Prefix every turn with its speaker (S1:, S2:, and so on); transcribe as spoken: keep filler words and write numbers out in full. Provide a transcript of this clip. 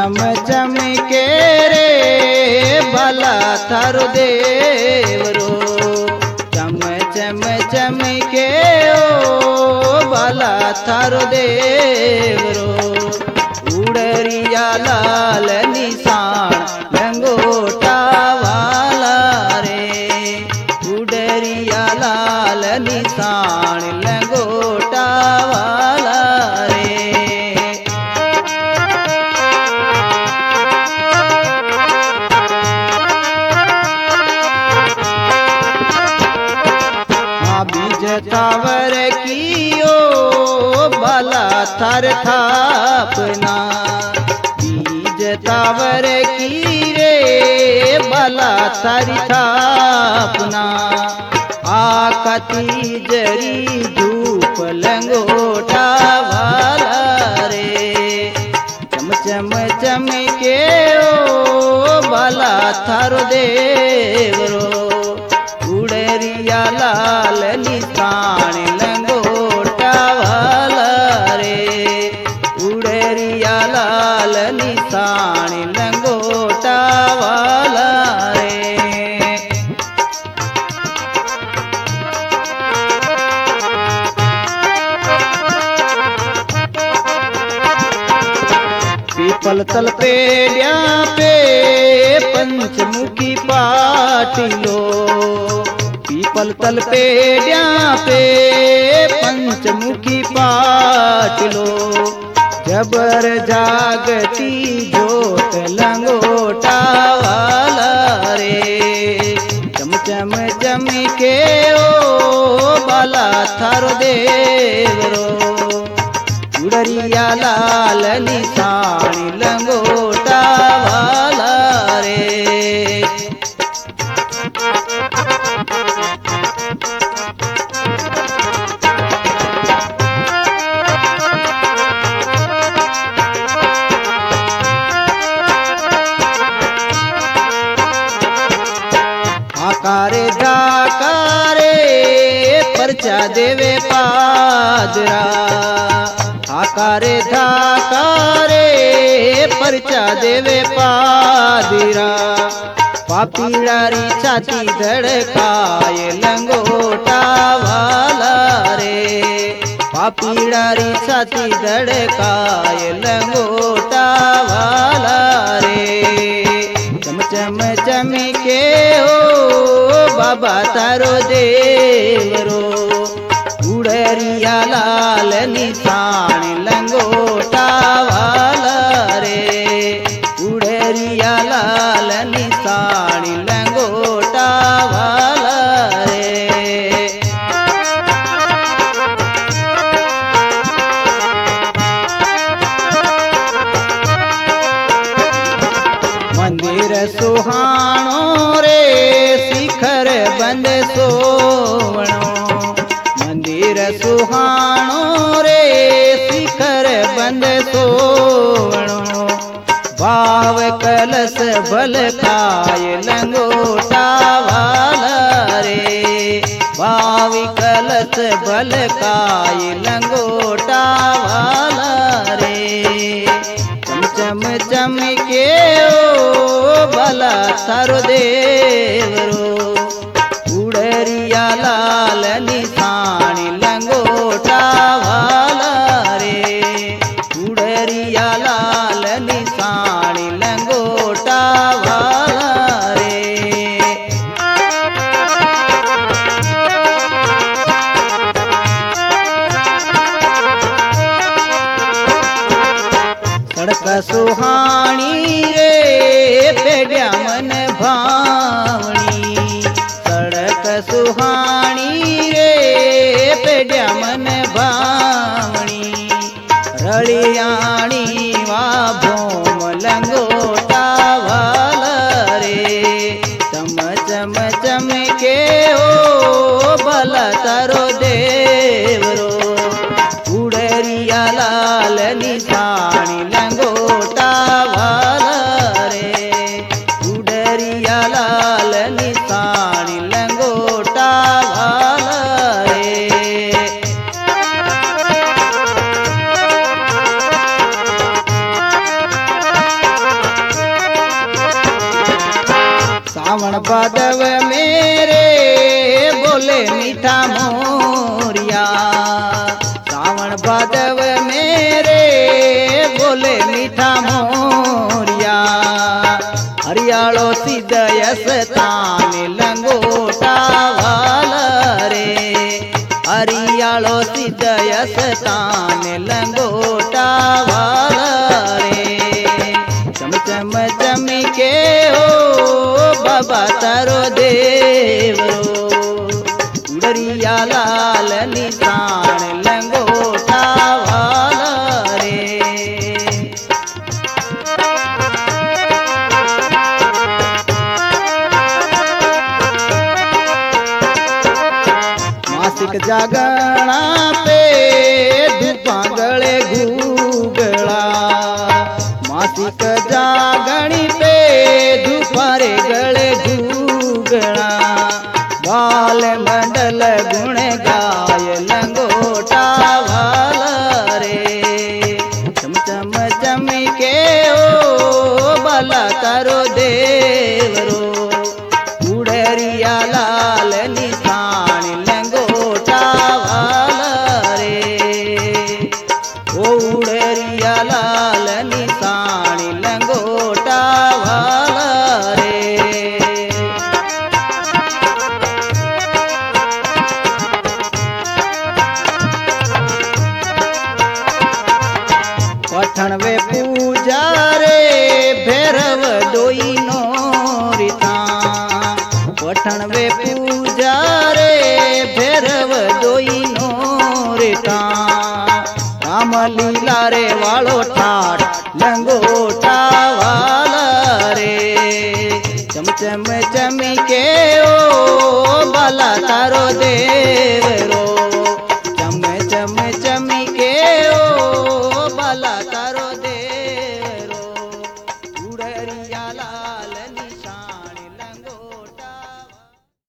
S1: चम चम के रे भला थारो देवरो, चम चम चम के ओ भला थारो देवरो। उड़रिया लाल निशान लंगोटा वाला रे, उड़रिया लाल निशान लंगोटा वाला रे। थावर कियो भला थार थापना, बीज थावर की रे भला थारी थापना। आकती जरी धूप लंगोटा वाला रे, चम चम चम के ओ भला थारो देवरो। उड़रिया लाल निशान लंगोटा वाला रे, उड़रिया लाल निशान लंगोटा वाला रे। पीपल तल पेड़िया पे पंचमुखी पाटिलो, पीपल तल पेड़िया पे पंचमुखी पाटिलो। जबर जागती जोत लंगोटा वाला रे, चम चम चम के ओ बाला थारो देवरो। उड़रिया लाल निशान लंगोटा वाला रे। आकारे धाकारे परचा देवे पादरा, आकारे धाकारे परचा देवे पादरा। पापीड़ारी छाती धड़काए लंगोटा वाला रे, पापीड़ारी छाती धड़काए लंगोटा वाला रे। चम चम चम के हो बाबा तारो देवरो। उड़रिया लाल निशान लंगोटा वाला रे, उड़रिया लाल निशान लंगोटा वाला रे। मंदिर सुहाणो रे शिखर बंद सोवणो, मंदिर सुहाणो रे शिखर बंद सोवणो। भाव कलश भल खाए लंगोटा वाला रे, भावी कलश भल खाए लंगोटा वाला रे। चम चम चम के ओ भला थारो देवरो। उड़रिया लाल निशान लंगोटा वाला रे, उड़रिया लाल निशान लंगोटा वाला रे। सड़क सुहानी रे पेड़िया मन भावनी, सड़क सुहानी रे पेड़िया मन भावनी। रड़ियाणी वा भोम लंगोटा वाला रे, चम चम चम के ओ भला तारो देवरो। उड़रिया लाल निशान लंगोटा वाला रे, उड़रिया लाल निशान लंगोटा वाला रे। सावण भादव मेरे बोले मीठा मोरिया, सावण भादव मेरे बोले मीठा मोरिया। हरियालो सिद्धय स्थान लंगोटा वाला रे, हरियालो सिद्धय स्थान लंगोटा वाला रे। चम चम चमके हो बाबा तारो देवरो, उड़रिया लाल निशान लंगोटा वाला रे। मासिक जागरणा पे धूपा गले घूगला, मासिक जागणी पे धूपारे गले घूगला। बाल मंडल गुण गाय लंगोटा वाला रे, चम चम चमके ओ बाला तारो देवरो, उड़रिया लाल निशान लंगोटा वाला रे। ओ उड़रिया लाल निशान लंगोटा वाला रे। पठण वे पूजा रे भैरव दोई नोरिता, पठण वे पूजा रे भैरव दोई नोरिता। राम लीला रे वालो ठाट लंगोटा वाला रे, चम चम चमके ओ बाला तारो देवरो,